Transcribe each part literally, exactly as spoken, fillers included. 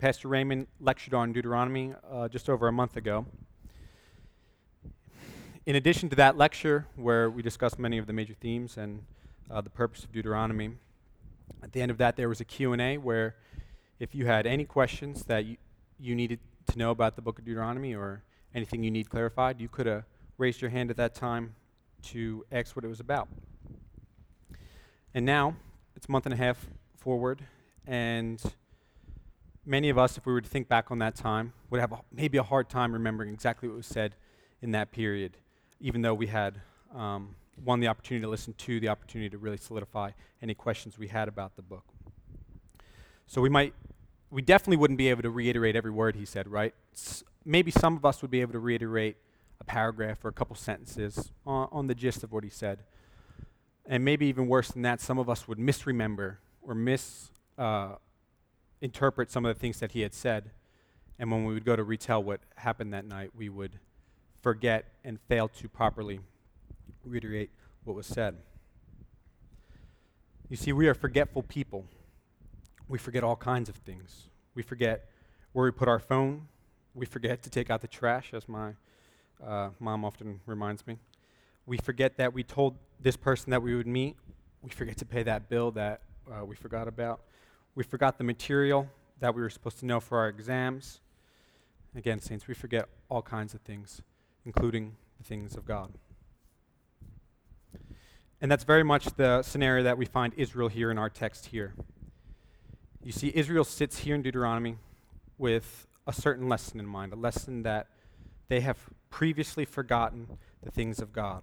Pastor Raymond lectured on Deuteronomy uh, just over a month ago. In addition to that lecture, where we discussed many of the major themes and uh, the purpose of Deuteronomy, at the end of that there was a Q and A where if you had any questions that you, you needed to know about the book of Deuteronomy or anything you need clarified, you could have raised your hand at that time to ask what it was about. And now, it's a month and a half forward, and many of us, if we were to think back on that time, would have a, maybe a hard time remembering exactly what was said in that period, even though we had, um, one, the opportunity to listen, two, the opportunity to really solidify any questions we had about the book. So we might, we definitely wouldn't be able to reiterate every word he said, right? S- maybe some of us would be able to reiterate a paragraph or a couple sentences on, on the gist of what he said. And maybe even worse than that, some of us would misremember or mis uh, interpret some of the things that he had said. And when we would go to retell what happened that night, we would forget and fail to properly reiterate what was said. You see, we are forgetful people. We forget all kinds of things. We forget where we put our phone. We forget to take out the trash, as my uh, mom often reminds me. We forget that we told this person that we would meet. We forget to pay that bill that uh, we forgot about. We forgot the material that we were supposed to know for our exams. Again, saints, we forget all kinds of things, including the things of God. And that's very much the scenario that we find Israel here in our text here. You see, Israel sits here in Deuteronomy with a certain lesson in mind, a lesson that they have previously forgotten the things of God.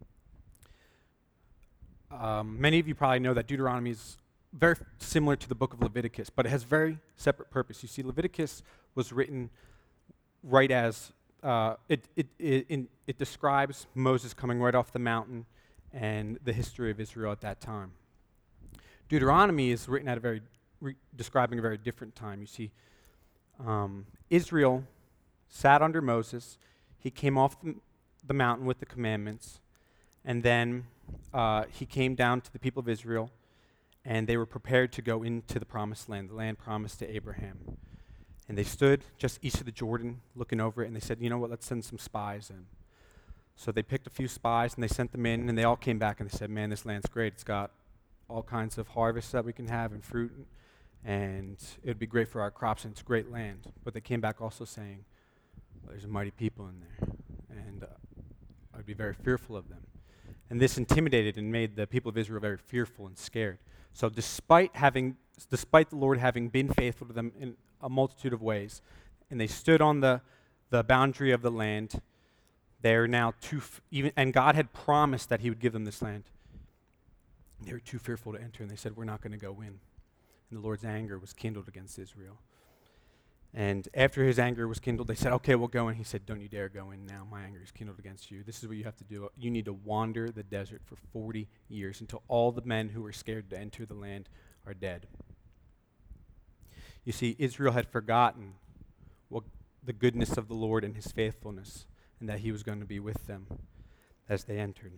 Um, many of you probably know that Deuteronomy is very similar to the book of Leviticus, but it has very separate purpose. You see, Leviticus was written right as, uh, it, it, it, in, it describes Moses coming right off the mountain and the history of Israel at that time. Deuteronomy is written at a very, re- describing a very different time. You see, um, Israel sat under Moses. He came off the, the mountain with the commandments, and then uh, he came down to the people of Israel, and they were prepared to go into the promised land, the land promised to Abraham. And they stood just east of the Jordan, looking over it, and they said, you know what, let's send some spies in. So they picked a few spies, and they sent them in, and they all came back, and they said, man, this land's great. It's got all kinds of harvests that we can have and fruit, and it would be great for our crops, and it's a great land. But they came back also saying, well, there's a mighty people in there, and uh, I'd be very fearful of them. And this intimidated and made the people of Israel very fearful and scared. So despite having, despite the Lord having been faithful to them in a multitude of ways, and they stood on the, the boundary of the land, they are now too, f- even, and God had promised that he would give them this land. They were too fearful to enter, and they said, we're not going to go in. And the Lord's anger was kindled against Israel. And after his anger was kindled, they said, okay, we'll go in. He said, don't you dare go in now. My anger is kindled against you. This is what you have to do. You need to wander the desert for forty years until all the men who were scared to enter the land are dead. You see, Israel had forgotten what the goodness of the Lord and his faithfulness, and that he was going to be with them as they entered.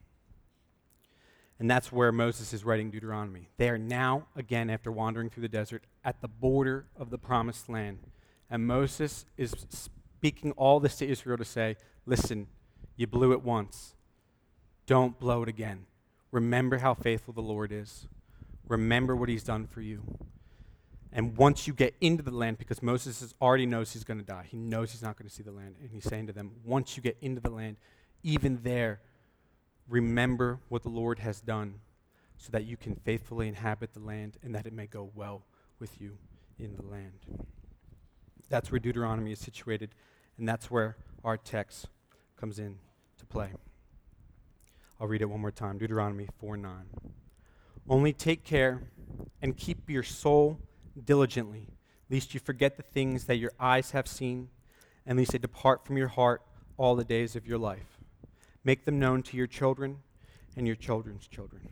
And that's where Moses is writing Deuteronomy. They are now, again, after wandering through the desert, at the border of the promised land. And Moses is speaking all this to Israel to say, listen, you blew it once. Don't blow it again. Remember how faithful the Lord is. Remember what he's done for you. And once you get into the land, because Moses is, already knows he's going to die. He knows he's not going to see the land. And he's saying to them, once you get into the land, even there, remember what the Lord has done so that you can faithfully inhabit the land and that it may go well with you in the land. That's where Deuteronomy is situated, and that's where our text comes in to play. I'll read it one more time. Deuteronomy four nine. Only take care and keep your soul diligently, lest you forget the things that your eyes have seen, and lest they depart from your heart all the days of your life. Make them known to your children and your children's children.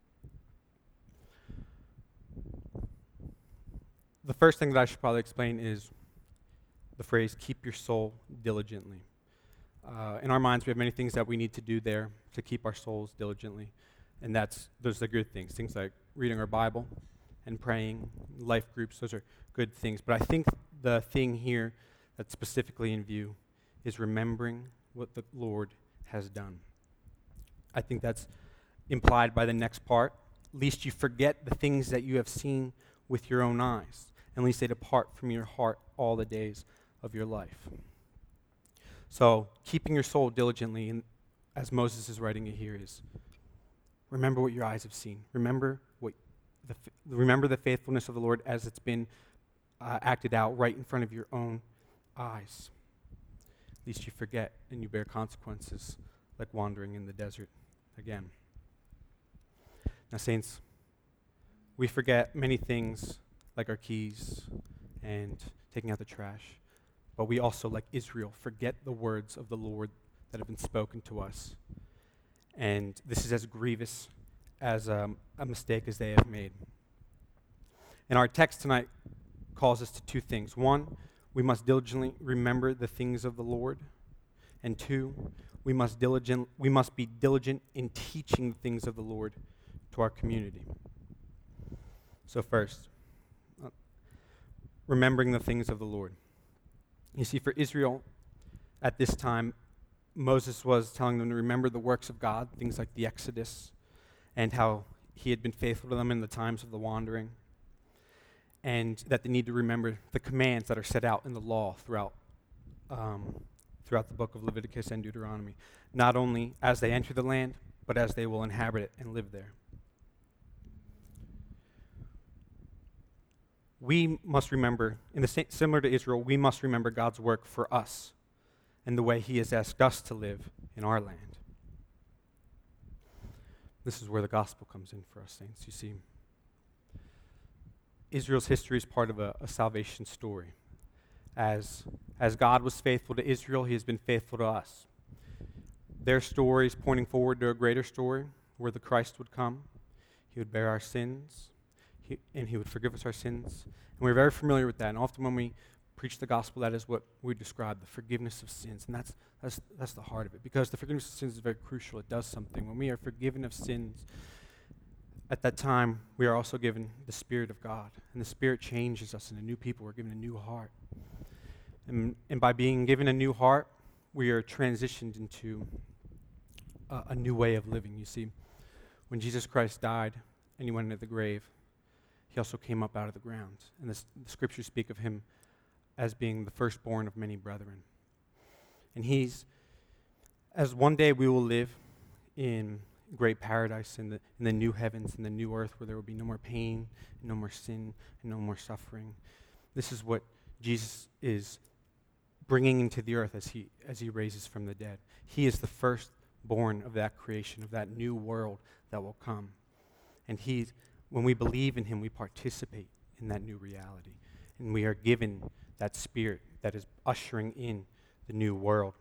The first thing that I should probably explain is the phrase, keep your soul diligently. Uh, in our minds, we have many things that we need to do there to keep our souls diligently. And that's those are good things. Things like reading our Bible and praying, life groups. Those are good things. But I think the thing here that's specifically in view is remembering what the Lord has done. I think that's implied by the next part. Lest you forget the things that you have seen with your own eyes, and lest they depart from your heart all the days of your life. So, keeping your soul diligently, and as Moses is writing it here, is remember what your eyes have seen. Remember what the remember the faithfulness of the Lord as it's been uh, acted out right in front of your own eyes. Lest you forget and you bear consequences like wandering in the desert again. Now, saints, we forget many things like our keys and taking out the trash, but we also, like Israel, forget the words of the Lord that have been spoken to us. And this is as grievous as um, a mistake as they have made. And our text tonight calls us to two things. One, we must diligently remember the things of the Lord. And two, we must diligent we must be diligent in teaching the things of the Lord to our community. So first, uh, remembering the things of the Lord. You see, for Israel at this time, Moses was telling them to remember the works of God, things like the Exodus, and how he had been faithful to them in the times of the wandering, and that they need to remember the commands that are set out in the law throughout um, throughout the book of Leviticus and Deuteronomy, not only as they enter the land, but as they will inhabit it and live there. We must remember, in the sa- similar to Israel, we must remember God's work for us and the way he has asked us to live in our land. This is where the gospel comes in for us, saints. You see, Israel's history is part of a, a salvation story. As, as God was faithful to Israel, he has been faithful to us. Their story is pointing forward to a greater story where the Christ would come. He would bear our sins, he, and he would forgive us our sins. And we're very familiar with that. And often when we preach the gospel, that is what we describe, the forgiveness of sins. And that's, that's, that's the heart of it, because the forgiveness of sins is very crucial. It does something. When we are forgiven of sins, at that time, we are also given the Spirit of God. And the Spirit changes us into new people. We're given a new heart. And, and by being given a new heart, we are transitioned into a, a new way of living. You see, when Jesus Christ died and he went into the grave, he also came up out of the ground. And this, the scriptures speak of him as being the firstborn of many brethren. And he's, as one day we will live in great paradise, in the, in the new heavens, in the new earth, where there will be no more pain, no more sin, and no more suffering. This is what Jesus is bringing into the earth as he as he raises from the dead. He is the firstborn of that creation, of that new world that will come. And he's, when we believe in him, we participate in that new reality. And we are given that Spirit that is ushering in the new world.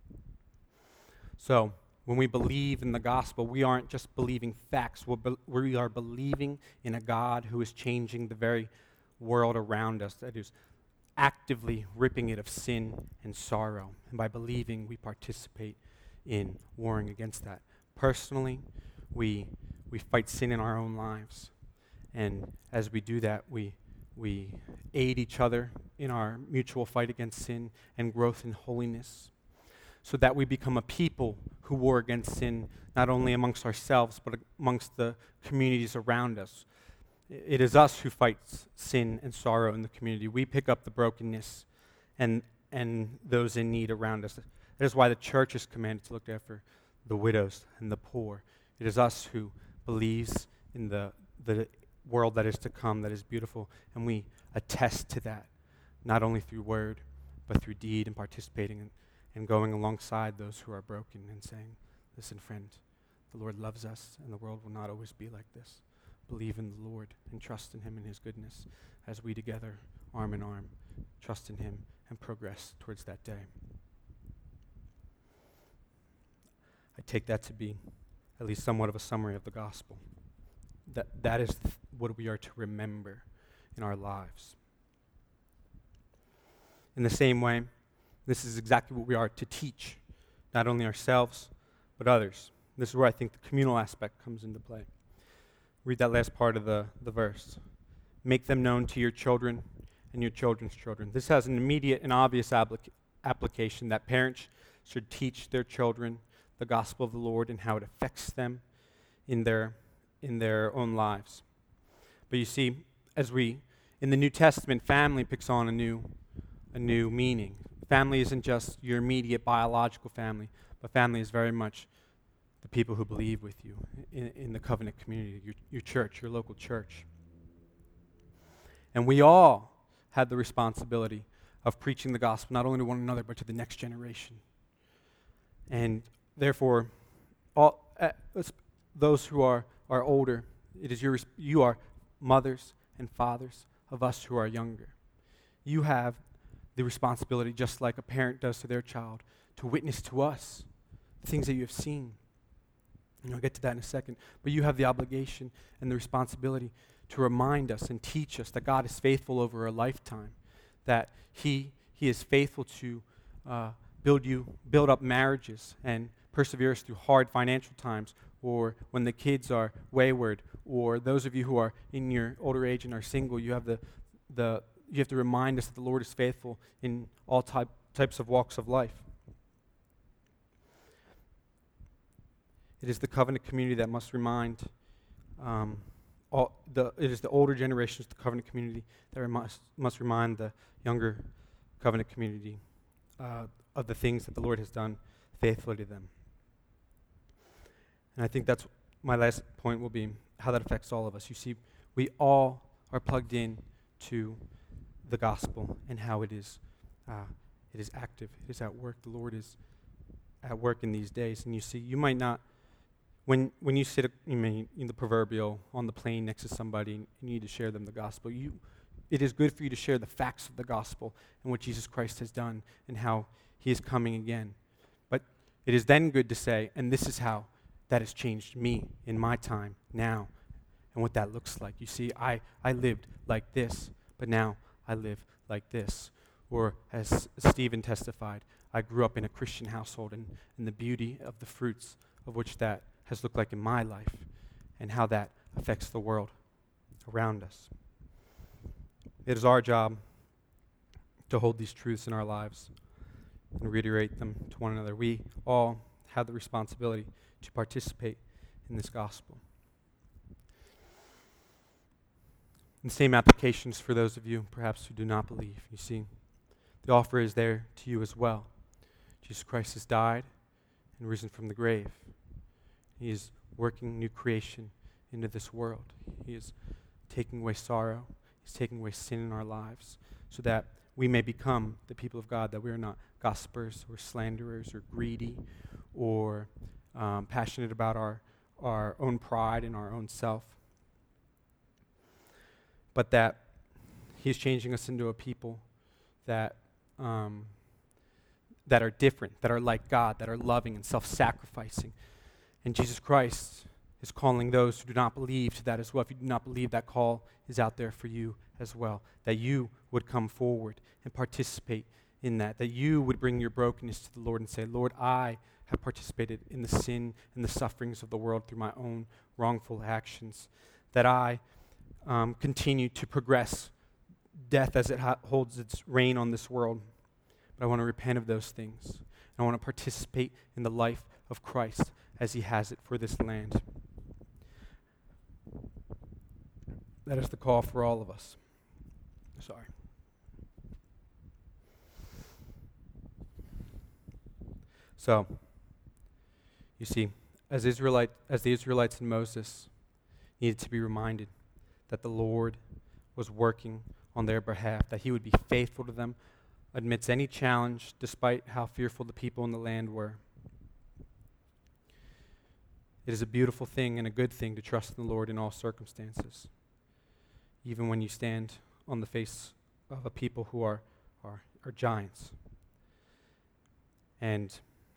So, when we believe in the gospel, we aren't just believing facts. We're be- we are believing in a God who is changing the very world around us, that is actively ripping it of sin and sorrow. And by believing, we participate in warring against that. Personally, we we fight sin in our own lives. And as we do that, we we aid each other in our mutual fight against sin and growth in holiness, so that we become a people who war against sin, not only amongst ourselves, but amongst the communities around us. It is us who fights sin and sorrow in the community. We pick up the brokenness and and those in need around us. That is why the church is commanded to look after the widows and the poor. It is us who believes in the the world that is to come, that is beautiful, and we attest to that, not only through word, but through deed, and participating in, and going alongside those who are broken and saying, listen, friend, the Lord loves us, and the world will not always be like this. Believe in the Lord and trust in him and his goodness as we together, arm in arm, trust in him and progress towards that day. I take that to be at least somewhat of a summary of the gospel. That that is th- what we are to remember in our lives. In the same way, this is exactly what we are to teach, not only ourselves, but others. This is where I think the communal aspect comes into play. Read that last part of the, the verse. Make them known to your children and your children's children. This has an immediate and obvious applic- application that parents should teach their children the gospel of the Lord and how it affects them in their in their own lives. But you see, as we in the New Testament, family picks on a new a new meaning. Family isn't just your immediate biological family, but family is very much the people who believe with you in, in the covenant community, your, your church, your local church. And we all have the responsibility of preaching the gospel, not only to one another, but to the next generation. And therefore, all uh, those who are, are older, it is your, you are mothers and fathers of us who are younger. You have the responsibility, just like a parent does to their child, to witness to us the things that you have seen. And I'll get to that in a second. But you have the obligation and the responsibility to remind us and teach us that God is faithful over a lifetime, that He He is faithful to uh, build you, build up marriages and persevere us through hard financial times, or when the kids are wayward, or those of you who are in your older age and are single, you have the the you have to remind us that the Lord is faithful in all type, types of walks of life. It is the covenant community that must remind um, all the. It is the older generations, the covenant community, that must must remind the younger covenant community uh, of the things that the Lord has done faithfully to them. And I think that's my last point will be how that affects all of us. You see, we all are plugged in to the gospel and how it is uh, it is active. It is at work. The Lord is at work in these days. And you see, you might not. When when you sit, you mean in the proverbial on the plane next to somebody, and you need to share them the gospel. You, it is good for you to share the facts of the gospel and what Jesus Christ has done and how He is coming again. But it is then good to say, and this is how that has changed me in my time now, and what that looks like. You see, I I lived like this, but now I live like this. Or as Stephen testified, I grew up in a Christian household, and, and the beauty of the fruits of which that has looked like in my life, and how that affects the world around us. It is our job to hold these truths in our lives and reiterate them to one another. We all have the responsibility to participate in this gospel. And same applications for those of you perhaps who do not believe. You see, the offer is there to you as well. Jesus Christ has died and risen from the grave. He is working new creation into this world. He is taking away sorrow. He's taking away sin in our lives so that we may become the people of God, that we are not gossipers or slanderers or greedy or um, passionate about our, our own pride and our own self, but that He's changing us into a people that um, that are different, that are like God, that are loving and self-sacrificing. And Jesus Christ is calling those who do not believe to that as well. If you do not believe, that call is out there for you as well, that you would come forward and participate in that, that you would bring your brokenness to the Lord and say, Lord, I have participated in the sin and the sufferings of the world through my own wrongful actions, that I um, continue to progress death as it ha- holds its reign on this world. But I want to repent of those things. I want to participate in the life of Christ as He has it for this land. That is the call for all of us. Sorry. So, you see, as Israelite, as the Israelites and Moses needed to be reminded that the Lord was working on their behalf, that He would be faithful to them amidst any challenge, despite how fearful the people in the land were. It is a beautiful thing and a good thing to trust in the Lord in all circumstances, even when you stand on the face of a people who are, are, are giants. And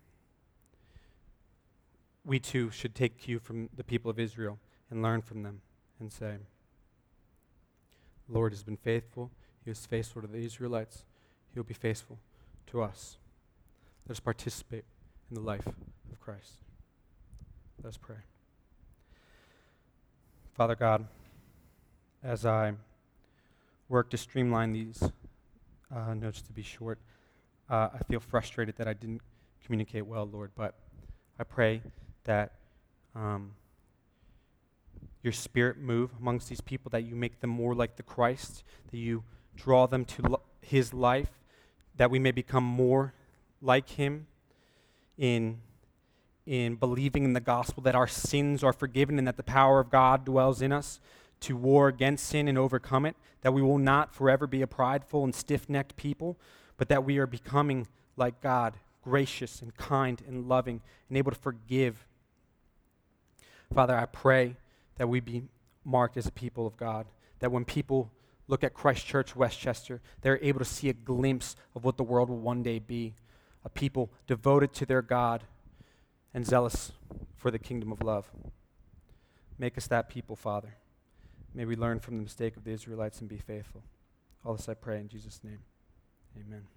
we too should take cue from the people of Israel and learn from them and say, the Lord has been faithful. He was faithful to the Israelites. He will be faithful to us. Let us participate in the life of Christ. Let us pray. Father God, as I work to streamline these uh, notes to be short. Uh, I feel frustrated that I didn't communicate well, Lord, but I pray that um, your Spirit move amongst these people, that you make them more like the Christ, that you draw them to lo- his life, that we may become more like him in, in believing in the gospel, that our sins are forgiven and that the power of God dwells in us to war against sin and overcome it, that we will not forever be a prideful and stiff-necked people, but that we are becoming like God, gracious and kind and loving and able to forgive. Father, I pray that we be marked as a people of God, that when people look at Christ Church Westchester, they're able to see a glimpse of what the world will one day be, a people devoted to their God and zealous for the kingdom of love. Make us that people, Father. May we learn from the mistake of the Israelites and be faithful. All this I pray in Jesus' name. Amen.